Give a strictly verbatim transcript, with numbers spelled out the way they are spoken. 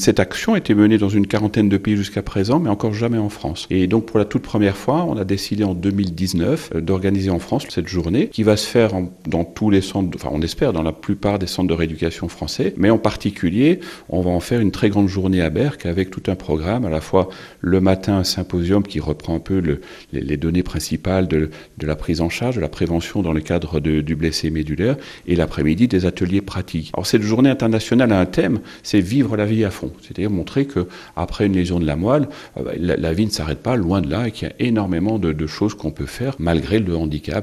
Cette action a été menée dans une quarantaine de pays jusqu'à présent, mais encore jamais en France. Et donc pour la toute première fois, on a décidé en deux mille dix-neuf d'organiser en France cette journée qui va se faire en, dans tous les centres, enfin on espère dans la plupart des centres de rééducation français, mais en particulier, on va en faire une très grande journée à Berck avec tout un programme, à la fois le matin un symposium qui reprend un peu le, les, les données principales de, de la prise en charge, de la prévention dans le cadre de, du blessé médulaire, et l'après-midi des ateliers pratiques. Alors cette journée internationale a un thème, c'est vivre la vie à fond, c'est-à-dire montrer que après une lésion de la moelle, la, la vie ne s'arrête pas, loin de là, et qu'il y a énormément de, de choses qu'on peut faire malgré le handicap.